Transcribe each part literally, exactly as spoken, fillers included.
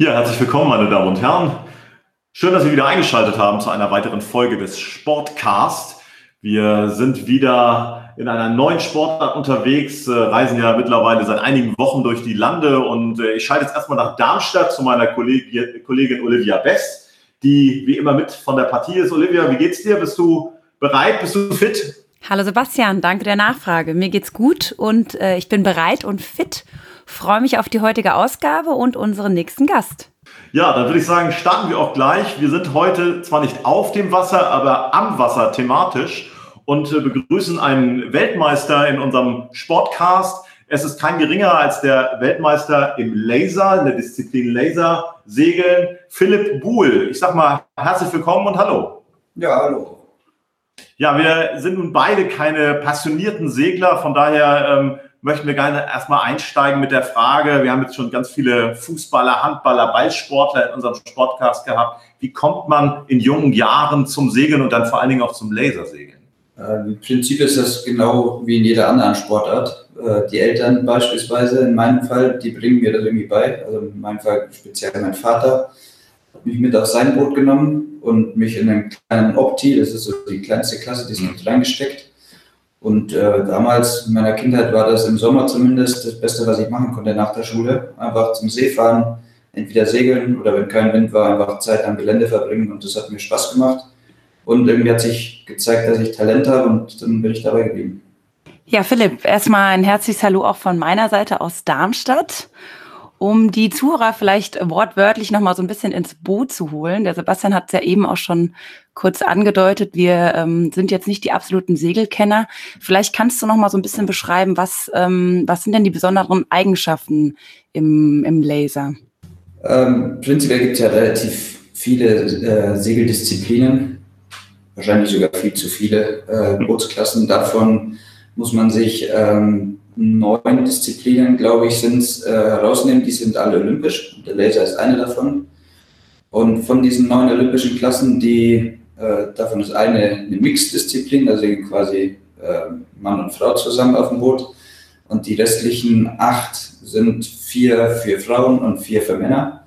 Ja, herzlich willkommen, meine Damen und Herren. Schön, dass Sie wieder eingeschaltet haben zu einer weiteren Folge des Sportcast. Wir sind wieder in einer neuen Sportart unterwegs, äh, reisen ja mittlerweile seit einigen Wochen durch die Lande und äh, ich schalte jetzt erstmal nach Darmstadt zu meiner Kollegin, Kollegin Olivia Best, die wie immer mit von der Partie ist. Olivia, wie geht's dir? Bist du bereit? Bist du fit? Hallo Sebastian, danke der Nachfrage. Mir geht's gut und äh, ich bin bereit und fit. Freue mich auf die heutige Ausgabe und unseren nächsten Gast. Ja, dann würde ich sagen, starten wir auch gleich. Wir sind heute zwar nicht auf dem Wasser, aber am Wasser thematisch und äh, begrüßen einen Weltmeister in unserem Sportcast. Es ist kein geringer als der Weltmeister im Laser, in der Disziplin Lasersegeln, Philipp Buhl. Ich sag mal herzlich willkommen und hallo. Ja, hallo. Ja, wir sind nun beide keine passionierten Segler, von daher ähm, möchten wir gerne erstmal einsteigen mit der Frage, wir haben jetzt schon ganz viele Fußballer, Handballer, Ballsportler in unserem Sportcast gehabt. Wie kommt man in jungen Jahren zum Segeln und dann vor allen Dingen auch zum Lasersegeln? Äh, Im Prinzip ist das genau wie in jeder anderen Sportart. Äh, die Eltern beispielsweise, in meinem Fall, die bringen mir das irgendwie bei. Also in meinem Fall speziell mein Vater hat mich mit auf sein Boot genommen und mich in einen kleinen Opti, das ist so die kleinste Klasse, die es gibt, reingesteckt. Und äh, damals in meiner Kindheit war das im Sommer zumindest das Beste, was ich machen konnte nach der Schule. Einfach zum See fahren, entweder segeln oder wenn kein Wind war, einfach Zeit am Gelände verbringen und das hat mir Spaß gemacht. Und irgendwie hat sich gezeigt, dass ich Talent habe und dann bin ich dabei geblieben. Ja, Philipp, erstmal ein herzliches Hallo auch von meiner Seite aus Darmstadt. Um die Zuhörer vielleicht wortwörtlich nochmal so ein bisschen ins Boot zu holen. Der Sebastian hat es ja eben auch schon kurz angedeutet. Wir ähm, sind jetzt nicht die absoluten Segelkenner. Vielleicht kannst du nochmal so ein bisschen beschreiben, was, ähm, was sind denn die besonderen Eigenschaften im, im Laser? Ähm, prinzipiell gibt es ja relativ viele äh, Segeldisziplinen. Wahrscheinlich sogar viel zu viele äh, Bootsklassen. Davon muss man sich ähm, neun Disziplinen, glaube ich, sind es, äh, herausnehmen. Die sind alle olympisch. Der Laser ist eine davon. Und von diesen neun olympischen Klassen, die, äh, davon ist eine eine Mixed-Disziplin, also quasi äh, Mann und Frau zusammen auf dem Boot. Und die restlichen acht sind vier für Frauen und vier für Männer.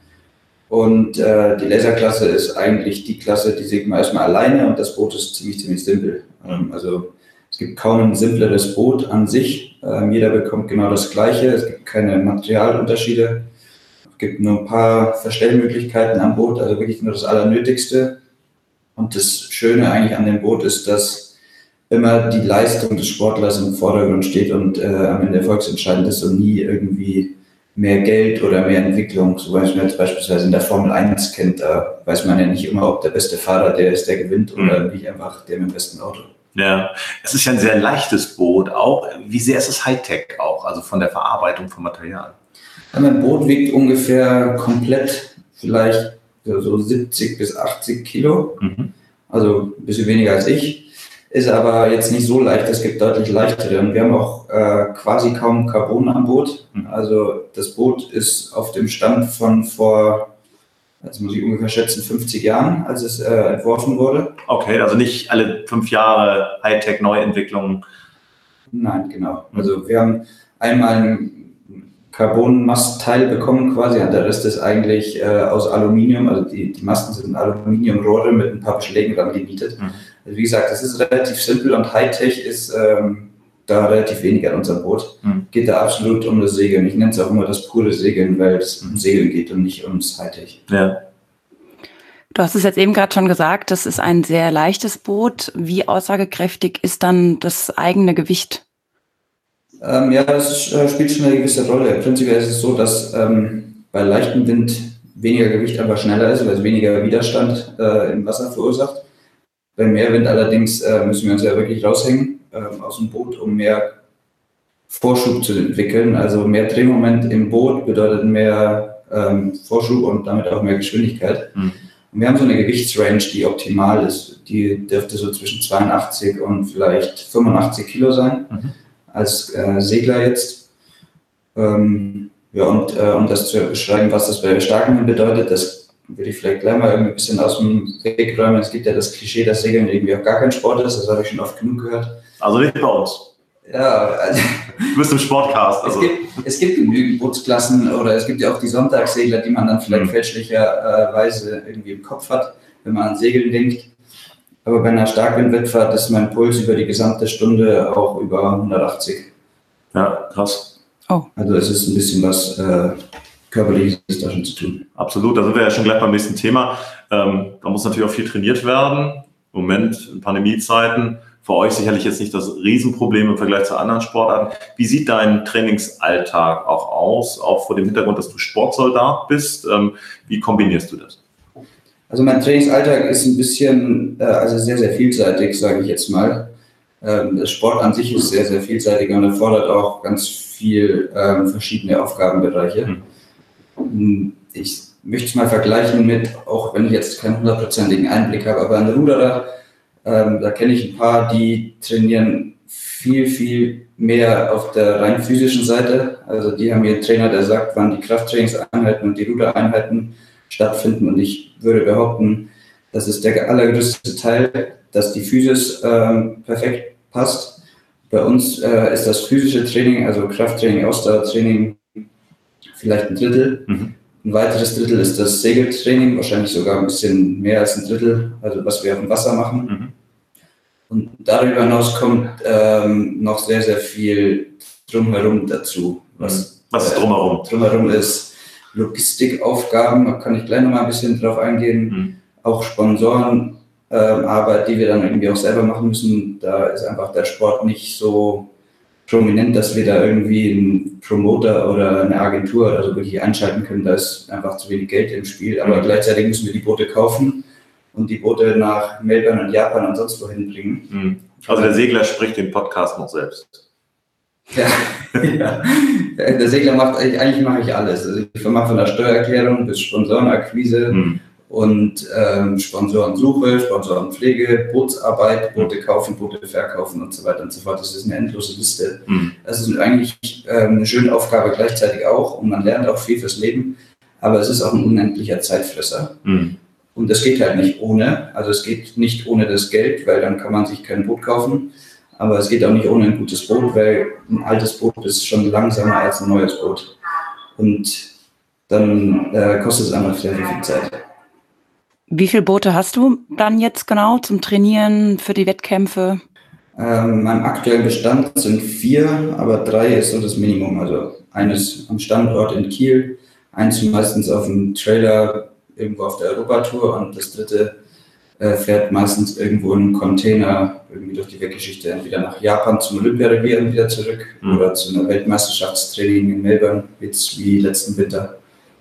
Und äh, die Laserklasse ist eigentlich die Klasse, die segelt man erstmal alleine und das Boot ist ziemlich, ziemlich simpel. Ähm, also es gibt kaum ein simpleres Boot an sich. Ähm, jeder bekommt genau das Gleiche. Es gibt keine Materialunterschiede. Es gibt nur ein paar Verstellmöglichkeiten am Boot, also wirklich nur das Allernötigste. Und das Schöne eigentlich an dem Boot ist, dass immer die Leistung des Sportlers im Vordergrund steht und äh, am Ende erfolgsentscheidend ist und nie irgendwie mehr Geld oder mehr Entwicklung. So was man jetzt beispielsweise in der Formel eins kennt, da weiß man ja nicht immer, ob der beste Fahrer der ist, der gewinnt oder nicht einfach der mit dem besten Auto. Ja, es ist ja ein sehr leichtes Boot auch. Wie sehr ist es Hightech auch, also von der Verarbeitung von Material? Mein Boot wiegt ungefähr komplett vielleicht so siebzig bis achtzig Kilo, mhm. Also ein bisschen weniger als ich. Ist aber jetzt nicht so leicht, es gibt deutlich leichtere. Und wir haben auch äh, quasi kaum Carbon am Boot. Also das Boot ist auf dem Stand von vor, jetzt muss ich ungefähr schätzen, fünfzig Jahren, als es äh, entworfen wurde. Okay, also nicht alle fünf Jahre Hightech-Neuentwicklungen. Nein, genau. Also wir haben einmal ein Carbon-Mastteil bekommen quasi, der Rest ist eigentlich äh, aus Aluminium, also die, die Masten sind Aluminiumrohre mit ein paar Beschlägen dran gemietet. Mhm. Also wie gesagt, das ist relativ simpel und Hightech ist ähm, da relativ wenig an unserem Boot. Mhm. Geht da absolut um das Segeln. Ich nenne es auch immer das pure Segeln, weil es um Segeln geht und nicht ums Hightech. Ja. Du hast es jetzt eben gerade schon gesagt, das ist ein sehr leichtes Boot. Wie aussagekräftig ist dann das eigene Gewicht? Ähm, ja, das äh, spielt schon eine gewisse Rolle. Prinzipiell ist es so, dass ähm, bei leichtem Wind weniger Gewicht einfach schneller ist, weil es weniger Widerstand äh, im Wasser verursacht. Bei Meerwind allerdings äh, müssen wir uns ja wirklich raushängen äh, aus dem Boot, um mehr Vorschub zu entwickeln. Also mehr Drehmoment im Boot bedeutet mehr ähm, Vorschub und damit auch mehr Geschwindigkeit. Mhm. Und wir haben so eine Gewichtsrange, die optimal ist. Die dürfte so zwischen zweiundachtzig und vielleicht fünfundachtzig Kilo sein. Mhm. Als äh, Segler jetzt. Ähm, ja, und äh, um das zu beschreiben, was das bei Starken bedeutet, das würde ich vielleicht gleich mal irgendwie ein bisschen aus dem Weg räumen. Es gibt ja das Klischee, dass Segeln irgendwie auch gar kein Sport ist, das habe ich schon oft genug gehört. Also nicht bei uns. Ja, also du bist im Sportcast. Also. Es, gibt, es gibt genügend Bootsklassen oder es gibt ja auch die Sonntagssegler, die man dann vielleicht mhm. fälschlicherweise irgendwie im Kopf hat, wenn man an Segeln denkt. Aber bei einer Starkwindwettfahrt ist mein Puls über die gesamte Stunde auch über hundertachtzig. Ja, krass. Oh. Also es ist ein bisschen was äh, Körperliches da schon zu tun. Absolut, da sind wir ja schon gleich beim nächsten Thema. Ähm, da muss natürlich auch viel trainiert werden. Im Moment in Pandemiezeiten. Für euch sicherlich jetzt nicht das Riesenproblem im Vergleich zu anderen Sportarten. Wie sieht dein Trainingsalltag auch aus, auch vor dem Hintergrund, dass du Sportsoldat bist? Ähm, wie kombinierst du das? Also mein Trainingsalltag ist ein bisschen, äh, also sehr, sehr vielseitig, sage ich jetzt mal. Ähm, der Sport an sich ist sehr, sehr vielseitig und erfordert auch ganz viel ähm, verschiedene Aufgabenbereiche. Hm. Ich möchte es mal vergleichen mit, auch wenn ich jetzt keinen hundertprozentigen Einblick habe, aber ein Ruderer, Ähm, da kenne ich ein paar, die trainieren viel, viel mehr auf der rein physischen Seite. Also die haben ihren Trainer, der sagt, wann die Krafttrainingseinheiten und die Rudereinheiten stattfinden. Und ich würde behaupten, das ist der allergrößte Teil, dass die Physis ähm, perfekt passt. Bei uns äh, ist das physische Training, also Krafttraining, Ausdauertraining, vielleicht ein Drittel. Mhm. Ein weiteres Drittel ist das Segeltraining, wahrscheinlich sogar ein bisschen mehr als ein Drittel, also was wir auf dem Wasser machen. Mhm. Und darüber hinaus kommt ähm, noch sehr, sehr viel drumherum dazu. Was, was ist drumherum? Äh, drumherum ist Logistikaufgaben, da kann ich gleich nochmal ein bisschen drauf eingehen. Mhm. Auch Sponsorenarbeit, äh, die wir dann irgendwie auch selber machen müssen. Da ist einfach der Sport nicht so prominent, dass wir da irgendwie einen Promoter oder eine Agentur oder so wirklich einschalten können. Da ist einfach zu wenig Geld im Spiel. Aber mhm. gleichzeitig müssen wir die Boote kaufen und die Boote nach Melbourne und Japan und sonst wohin bringen. Mhm. Also der Segler spricht den Podcast noch selbst. Ja, ja. Der Segler macht, eigentlich mache ich alles. Also ich mache von der Steuererklärung bis Sponsorenakquise mhm. und ähm, Sponsorensuche, Sponsorenpflege, Bootsarbeit, Boote kaufen, Boote verkaufen und so weiter und so fort. Das ist eine endlose Liste. Mhm. Das ist eigentlich ähm, eine schöne Aufgabe gleichzeitig auch und man lernt auch viel fürs Leben, aber es ist auch ein unendlicher Zeitfresser. Mhm. Und das geht halt nicht ohne, also es geht nicht ohne das Geld, weil dann kann man sich kein Boot kaufen, aber es geht auch nicht ohne ein gutes Boot, weil ein altes Boot ist schon langsamer als ein neues Boot und dann äh, kostet es einfach sehr, sehr viel Zeit. Wie viele Boote hast du dann jetzt genau zum Trainieren für die Wettkämpfe? Ähm, mein aktueller Bestand sind vier, aber drei ist so das Minimum, also eines am Standort in Kiel, eins meistens auf dem Trailer irgendwo auf der Europatour und das dritte äh, fährt meistens irgendwo in einem Container irgendwie durch die Weltgeschichte, entweder nach Japan zum Olympiarevier und wieder zurück mhm. oder zu einer Weltmeisterschaftstraining in Melbourne, jetzt wie letzten Winter.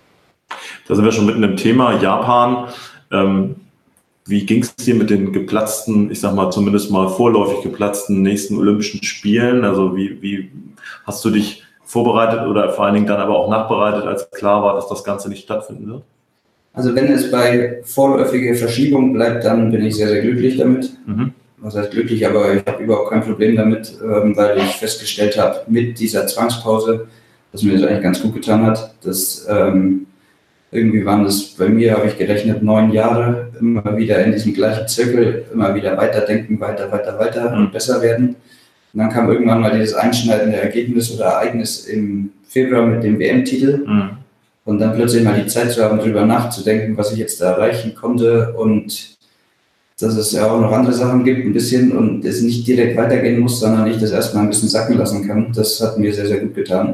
Da sind wir schon mitten im Thema Japan. Ähm, wie ging es dir mit den geplatzten, ich sag mal zumindest mal vorläufig geplatzten nächsten Olympischen Spielen? Also wie, wie hast du dich vorbereitet oder vor allen Dingen dann aber auch nachbereitet, als klar war, dass das Ganze nicht stattfinden wird? Also wenn es bei vorläufiger Verschiebung bleibt, dann bin ich sehr, sehr glücklich damit. Mhm. Was heißt glücklich, aber ich habe überhaupt kein Problem damit, weil ich festgestellt habe mit dieser Zwangspause, dass mir das eigentlich ganz gut getan hat. Dass, ähm, irgendwie waren das bei mir, habe ich gerechnet, neun Jahre, immer wieder in diesem gleichen Zirkel, immer wieder weiterdenken, weiter, weiter, weiter mhm. und besser werden. Und dann kam irgendwann mal dieses einschneidende Ergebnis oder Ereignis im Februar mit dem W M-Titel. Mhm. Und dann plötzlich mal die Zeit zu haben, darüber nachzudenken, was ich jetzt da erreichen konnte und dass es ja auch noch andere Sachen gibt, ein bisschen und es nicht direkt weitergehen muss, sondern ich das erstmal ein bisschen sacken lassen kann. Das hat mir sehr, sehr gut getan.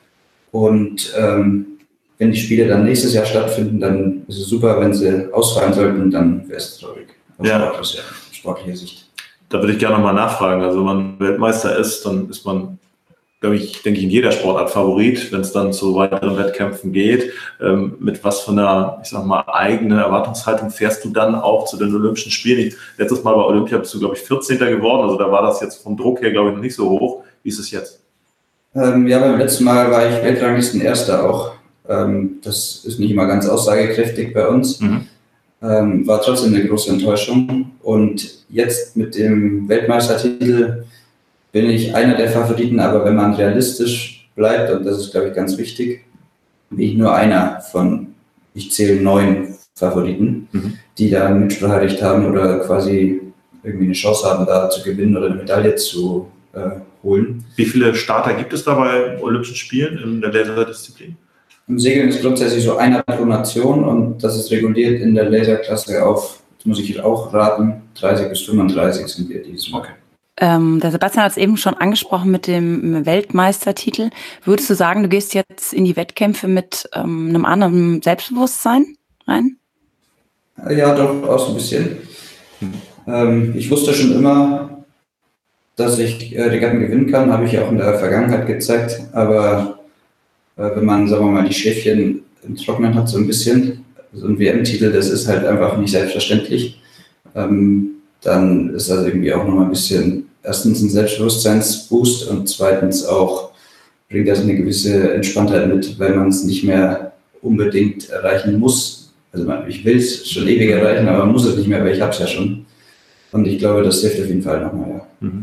Und ähm, wenn die Spiele dann nächstes Jahr stattfinden, dann ist es super. Wenn sie ausfallen sollten, dann wäre es traurig. Aus ja. sportlicher, sportlicher Sicht. Da würde ich gerne nochmal nachfragen. Also wenn man Weltmeister ist, dann ist man, glaube ich, denke ich, in jeder Sportart Favorit, wenn es dann zu weiteren Wettkämpfen geht. Ähm, mit was für einer, ich sag mal, eigene Erwartungshaltung fährst du dann auch zu den Olympischen Spielen? Ich, letztes Mal bei Olympia bist du, glaube ich, vierzehnter geworden. Also da war das jetzt vom Druck her, glaube ich, noch nicht so hoch. Wie ist es jetzt? Ähm, ja, beim letzten Mal war ich Weltranglisten-Erster auch. Ähm, das ist nicht immer ganz aussagekräftig bei uns. Mhm. Ähm, war trotzdem eine große Enttäuschung. Und jetzt mit dem Weltmeistertitel bin ich einer der Favoriten, aber wenn man realistisch bleibt, und das ist, glaube ich, ganz wichtig, bin ich nur einer von, ich zähle neun Favoriten, mhm. die da ein Mitspracherecht haben oder quasi irgendwie eine Chance haben, da zu gewinnen oder eine Medaille zu äh, holen. Wie viele Starter gibt es da bei Olympischen Spielen in der Laserdisziplin? Im Segeln ist grundsätzlich so einer pro Nation und das ist reguliert in der Laserklasse auf, das muss ich auch raten, dreißig bis fünfunddreißig sind wir dieses Mal. Okay. Ähm, der Sebastian hat es eben schon angesprochen mit dem Weltmeistertitel. Würdest du sagen, du gehst jetzt in die Wettkämpfe mit ähm, einem anderen Selbstbewusstsein rein? Ja, doch, auch ein bisschen. Ähm, ich wusste schon immer, dass ich äh, Regatten gewinnen kann, habe ich ja auch in der Vergangenheit gezeigt, aber äh, wenn man, sagen wir mal, die Schäfchen im Trocknen hat, so ein bisschen, so ein W M-Titel, das ist halt einfach nicht selbstverständlich. Ähm, dann ist das irgendwie auch nochmal ein bisschen, erstens ein Selbstbewusstseinsboost und zweitens auch bringt das eine gewisse Entspanntheit mit, weil man es nicht mehr unbedingt erreichen muss. Also man, ich will es schon ewig erreichen, aber man muss es nicht mehr, weil ich habe es ja schon. Und ich glaube, das hilft auf jeden Fall nochmal, ja. Mhm.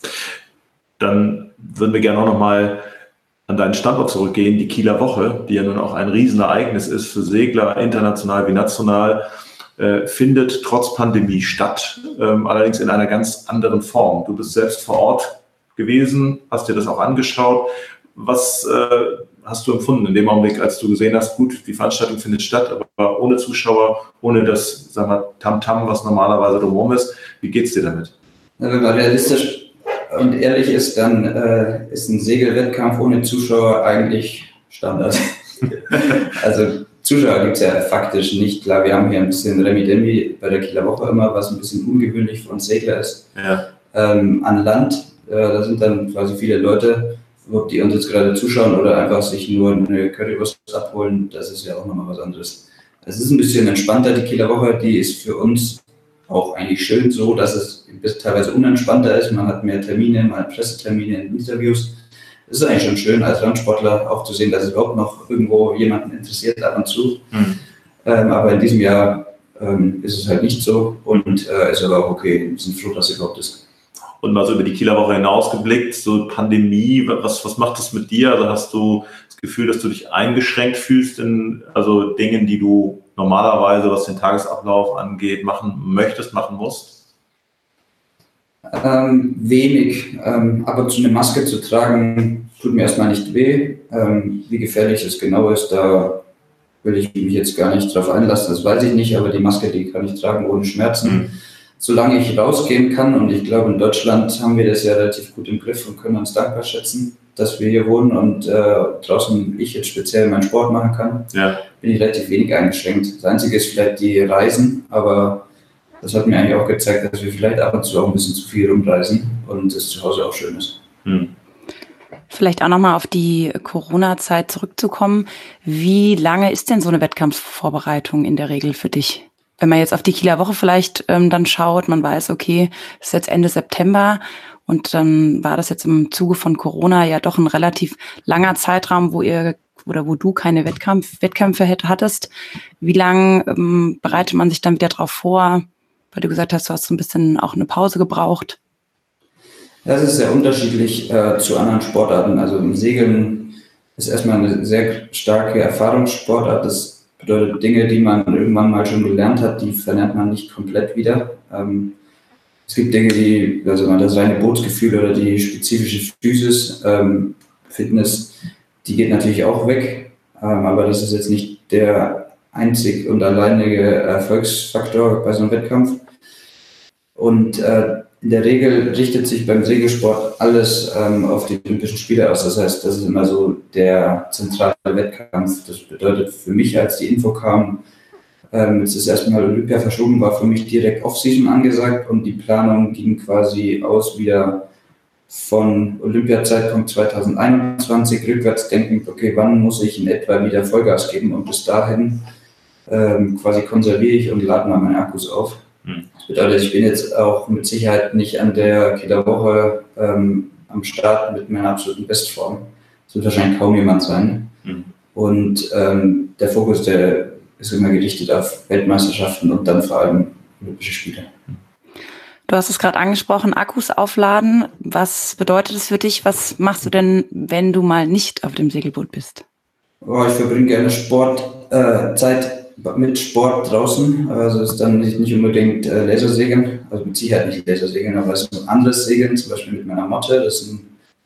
Dann würden wir gerne auch nochmal an deinen Standort zurückgehen, die Kieler Woche, die ja nun auch ein Riesenereignis ist für Segler, international wie national. Äh, findet trotz Pandemie statt, ähm, allerdings in einer ganz anderen Form. Du bist selbst vor Ort gewesen, hast dir das auch angeschaut. Was äh, hast du empfunden in dem Augenblick, als du gesehen hast, gut, die Veranstaltung findet statt, aber ohne Zuschauer, ohne das, sag mal, Tamtam, was normalerweise drumherum ist. Wie geht's dir damit? Wenn man realistisch und ehrlich ist, dann äh, ist ein Segelwettkampf ohne Zuschauer eigentlich Standard. Also Zuschauer gibt es ja faktisch nicht. Klar, wir haben hier ein bisschen Remi-Demi bei der Kieler Woche immer, was ein bisschen ungewöhnlich für uns Segler ist. Ja. Ähm, an Land, äh, da sind dann quasi viele Leute, ob die uns jetzt gerade zuschauen oder einfach sich nur eine Currywurst abholen, das ist ja auch nochmal was anderes. Es ist ein bisschen entspannter, die Kieler Woche, die ist für uns auch eigentlich schön so, dass es teilweise unentspannter ist. Man hat mehr Termine, man hat Pressetermine, Interviews. Es ist eigentlich schon schön, als Randsportler auch zu sehen, dass es überhaupt noch irgendwo jemanden interessiert ab und zu. Mhm. Ähm, aber in diesem Jahr ähm, ist es halt nicht so und äh, ist aber auch okay. Wir sind froh, dass es überhaupt ist. Und mal so über die Kieler Woche hinaus geblickt, so Pandemie, was, was macht das mit dir? Also hast du das Gefühl, dass du dich eingeschränkt fühlst in also Dingen, die du normalerweise, was den Tagesablauf angeht, machen möchtest, machen musst? Ähm, wenig. Ähm, ab und zu eine Maske zu tragen, tut mir erstmal nicht weh. Ähm, wie gefährlich es genau ist, da will ich mich jetzt gar nicht drauf einlassen, das weiß ich nicht, aber die Maske, die kann ich tragen ohne Schmerzen. Mhm. Solange ich rausgehen kann, und ich glaube, in Deutschland haben wir das ja relativ gut im Griff und können uns dankbar schätzen, dass wir hier wohnen und äh, draußen ich jetzt speziell meinen Sport machen kann, ja. Bin ich relativ wenig eingeschränkt. Das Einzige ist vielleicht die Reisen, aber das hat mir eigentlich auch gezeigt, dass wir vielleicht ab und zu auch ein bisschen zu viel rumreisen und es zu Hause auch schön ist. Hm. Vielleicht auch nochmal auf die Corona-Zeit zurückzukommen. Wie lange ist denn so eine Wettkampfvorbereitung in der Regel für dich? Wenn man jetzt auf die Kieler Woche vielleicht ähm, dann schaut, man weiß, okay, es ist jetzt Ende September und dann war das jetzt im Zuge von Corona ja doch ein relativ langer Zeitraum, wo ihr oder wo du keine Wettkampf, Wettkämpfe hattest. Wie lange ähm, bereitet man sich dann wieder drauf vor? Weil du gesagt hast, du hast so ein bisschen auch eine Pause gebraucht. Das ist sehr unterschiedlich äh, zu anderen Sportarten. Also im Segeln ist erstmal eine sehr starke Erfahrungssportart. Das bedeutet, Dinge, die man irgendwann mal schon gelernt hat, die verlernt man nicht komplett wieder. Ähm, es gibt Dinge, die, also das reine Bootsgefühl oder die spezifische Physis, ähm, Fitness, die geht natürlich auch weg. Ähm, aber das ist jetzt nicht der einzig und alleinige Erfolgsfaktor bei so einem Wettkampf. Und äh, in der Regel richtet sich beim Segelsport alles ähm, auf die Olympischen Spiele aus. Das heißt, das ist immer so der zentrale Wettkampf. Das bedeutet für mich, als die Info kam, ähm, jetzt ist erstmal Olympia verschoben, war für mich direkt Off-Season angesagt und die Planung ging quasi aus wieder von Olympiazeitpunkt zwanzig einundzwanzig rückwärts denkend, okay, wann muss ich in etwa wieder Vollgas geben und bis dahin ähm, quasi konserviere ich und lade mal meine Akkus auf. Das bedeutet, ich bin jetzt auch mit Sicherheit nicht an der Kieler Woche ähm, am Start mit meiner absoluten Bestform. Das wird wahrscheinlich kaum jemand sein. Mhm. Und ähm, der Fokus, der ist immer gerichtet auf Weltmeisterschaften und dann vor allem Olympische Spiele. Du hast es gerade angesprochen, Akkus aufladen. Was bedeutet das für dich? Was machst du denn, wenn du mal nicht auf dem Segelboot bist? Oh, ich verbringe gerne Sport, äh, Zeit mit Sport draußen. Also es ist dann nicht, nicht unbedingt äh, Lasersegeln, also mit Sicherheit nicht Lasersegeln, aber es ist ein anderes Segeln, zum Beispiel mit meiner Motte. Das ist ein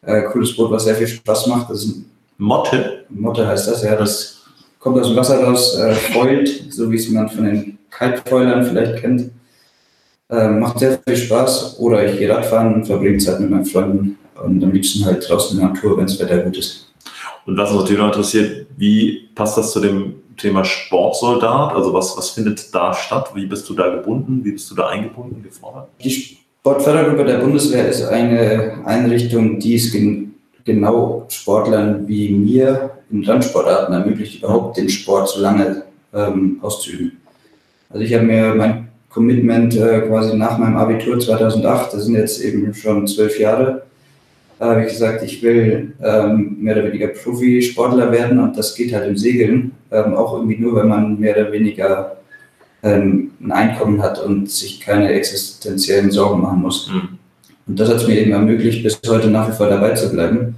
Äh, cooles Boot, was sehr viel Spaß macht. Das ist ein Motte? Motte heißt das, ja. Das kommt aus dem Wasser raus, äh, foilt, so wie es man von den Kitefoilern vielleicht kennt. Äh, macht sehr viel Spaß. Oder ich gehe Radfahren und verbringe Zeit mit meinen Freunden. Und am liebsten halt draußen in der Natur, wenn das Wetter gut ist. Und was uns natürlich noch interessiert, wie passt das zu dem Thema Sportsoldat? Also was, was findet da statt? Wie bist du da gebunden? Wie bist du da eingebunden, gefordert? Die Sportfördergruppe der Bundeswehr ist eine Einrichtung, die es gen- genau Sportlern wie mir in Randsportarten ermöglicht, überhaupt den Sport so lange ähm, auszuüben. Also ich habe mir mein Commitment äh, quasi nach meinem Abitur zweitausendacht, das sind jetzt eben schon zwölf Jahre, habe ich gesagt, ich will ähm, mehr oder weniger Profisportler werden und das geht halt im Segeln, ähm, auch irgendwie nur, wenn man mehr oder weniger ähm, ein Einkommen hat und sich keine existenziellen Sorgen machen muss. Mhm. Und das hat es mir eben ermöglicht, bis heute nach wie vor dabei zu bleiben.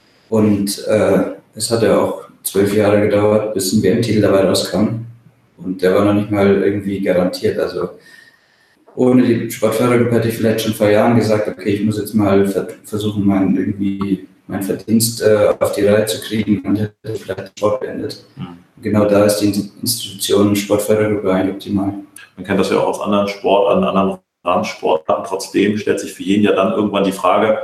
Und äh, es hat ja auch zwölf Jahre gedauert, bis ein W M-Titel dabei rauskam. Und der war noch nicht mal irgendwie garantiert. Also ohne die Sportfördergruppe hätte ich vielleicht schon vor Jahren gesagt, okay, ich muss jetzt mal versuchen, meinen irgendwie meinen Verdienst äh, auf die Reihe zu kriegen und hätte vielleicht den Sport beendet. Mhm. Genau da ist die Institution Sportfördergruppe eigentlich optimal. Man kennt das ja auch aus anderen Sportarten, anderen Rahmensportarten. Trotzdem stellt sich für jeden ja dann irgendwann die Frage,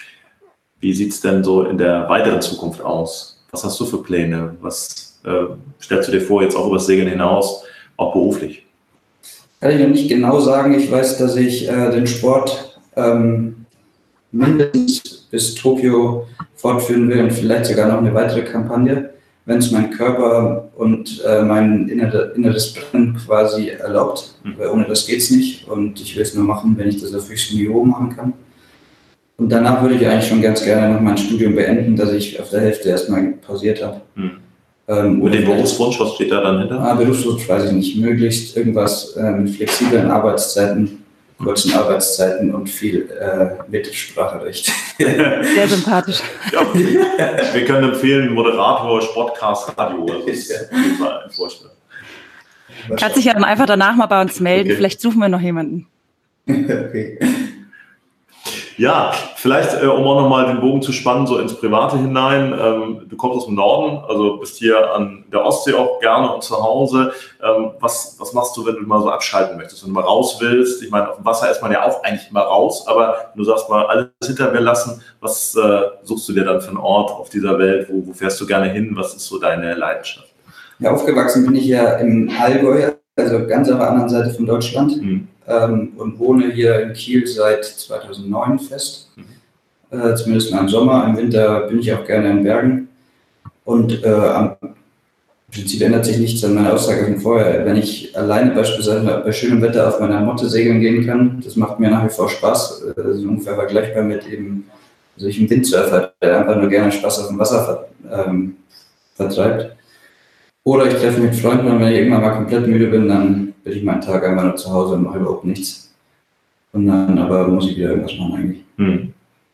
wie sieht es denn so in der weiteren Zukunft aus? Was hast du für Pläne? Was äh, stellst du dir vor, jetzt auch über das Segeln hinaus, auch beruflich? Kann ich noch nicht genau sagen. Ich weiß, dass ich äh, den Sport ähm, mindestens bis Tokio fortführen will und vielleicht sogar noch eine weitere Kampagne, wenn es mein Körper und äh, mein innere, inneres Brennen quasi erlaubt. Mhm. Weil ohne das geht es nicht und ich will es nur machen, wenn ich das auf höchstem Niveau machen kann. Und danach würde ich eigentlich schon ganz gerne noch mein Studium beenden, dass ich auf der Hälfte erstmal pausiert habe. Mhm. Ähm, Mit dem Berufswunsch, was steht da dann hinter? Ah, Berufswunsch weiß ich nicht. Möglichst irgendwas äh, mit flexiblen Arbeitszeiten, kurzen Arbeitszeiten und viel äh, Mitspracherecht. Sehr sympathisch. Ja, wir können empfehlen, Moderator, Sportcast, Radio. Also das ist auf jeden Fall ein Vorschlag. Kannst dich ja dann einfach danach mal bei uns melden. Okay. Vielleicht suchen wir noch jemanden. Okay. Ja, vielleicht, äh, um auch nochmal den Bogen zu spannen, so ins Private hinein. Ähm, du kommst aus dem Norden, also bist hier an der Ostsee auch gerne und zu Hause. Ähm, was, was machst du, wenn du mal so abschalten möchtest, wenn du mal raus willst? Ich meine, auf dem Wasser ist man ja auch eigentlich immer raus, aber du sagst mal, alles hinter mir lassen. Was äh, suchst du dir dann für einen Ort auf dieser Welt? Wo, wo fährst du gerne hin? Was ist so deine Leidenschaft? Ja, aufgewachsen bin ich ja im Allgäu, also ganz auf der anderen Seite von Deutschland. Mhm. Ähm, und wohne hier in Kiel seit zweitausendneun fest, mhm. äh, zumindest mal im Sommer. Im Winter bin ich auch gerne in Bergen. Und äh, am Prinzip ändert sich nichts an meiner Aussage von vorher. Wenn ich alleine beispielsweise bei schönem Wetter auf meiner Motte segeln gehen kann, das macht mir nach wie vor Spaß. Das ist ungefähr vergleichbar mit eben, also ich einen Windsurfer, der einfach nur gerne Spaß auf dem Wasser ver, ähm, vertreibt. Oder ich treffe mich mit Freunden und wenn ich irgendwann mal komplett müde bin, dann bin ich meinen Tag einfach nur zu Hause und mache überhaupt nichts. Und dann aber muss ich wieder irgendwas machen eigentlich. Hm.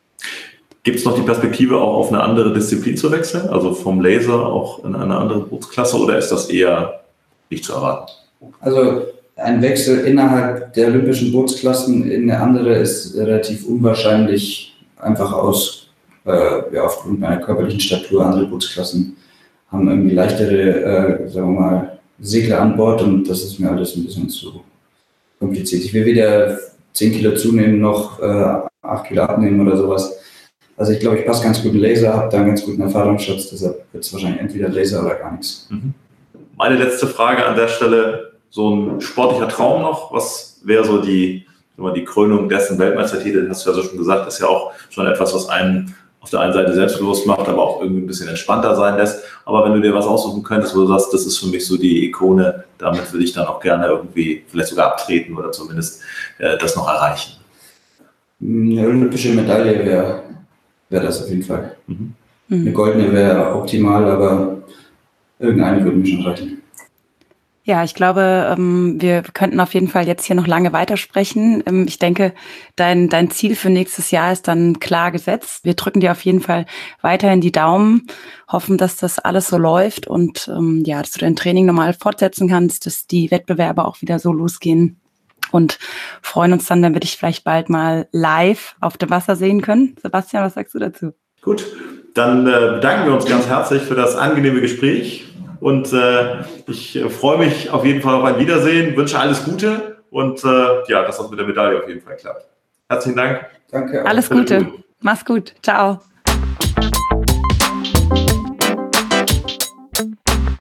Gibt es noch die Perspektive, auch auf eine andere Disziplin zu wechseln? Also vom Laser auch in eine andere Bootsklasse oder ist das eher nicht zu erwarten? Also ein Wechsel innerhalb der olympischen Bootsklassen in eine andere ist relativ unwahrscheinlich, einfach aus, äh, ja, aufgrund meiner körperlichen Statur. Andere Bootsklassen haben irgendwie leichtere, äh, sagen wir mal, Segler an Bord und das ist mir alles ein bisschen zu kompliziert. Ich will wieder zehn Kilo zunehmen, noch äh, acht Kilo abnehmen oder sowas. Also ich glaube, ich passe ganz gut in Laser, habe da einen ganz guten Erfahrungsschatz, deshalb wird es wahrscheinlich entweder Laser oder gar nichts. Mhm. Meine letzte Frage an der Stelle, so ein sportlicher Traum noch, was wäre so die, die Krönung dessen Weltmeistertitel, hast du ja so schon gesagt, ist ja auch schon etwas, was einen auf der einen Seite selbstbewusst macht, aber auch irgendwie ein bisschen entspannter sein lässt. Aber wenn du dir was aussuchen könntest, wo du sagst, das ist für mich so die Ikone, damit würde ich dann auch gerne irgendwie vielleicht sogar abtreten oder zumindest äh, das noch erreichen. Eine olympische Medaille wäre wär das auf jeden Fall. Mhm. Eine goldene wäre optimal, aber irgendeine würde mir schon reichen. Ja, ich glaube, wir könnten auf jeden Fall jetzt hier noch lange weitersprechen. Ich denke, dein, dein Ziel für nächstes Jahr ist dann klar gesetzt. Wir drücken dir auf jeden Fall weiterhin die Daumen, hoffen, dass das alles so läuft und ja, dass du dein Training normal fortsetzen kannst, dass die Wettbewerbe auch wieder so losgehen und freuen uns dann, wenn wir dich vielleicht bald mal live auf dem Wasser sehen können. Sebastian, was sagst du dazu? Gut, dann äh, bedanken wir uns ganz herzlich für das angenehme Gespräch und äh, ich äh, freue mich auf jeden Fall auf ein Wiedersehen, wünsche alles Gute und äh, ja, dass das mit der Medaille auf jeden Fall klappt. Herzlichen Dank. Danke. Alles Gute. Mach's gut. Ciao.